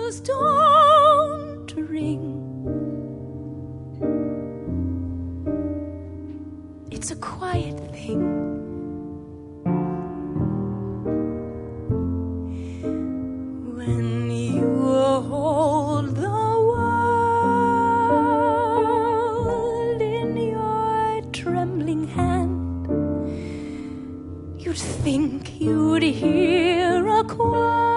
bells don't ring. It's a quiet thing. When you hold the world in your trembling hand, you'd think you'd hear a choir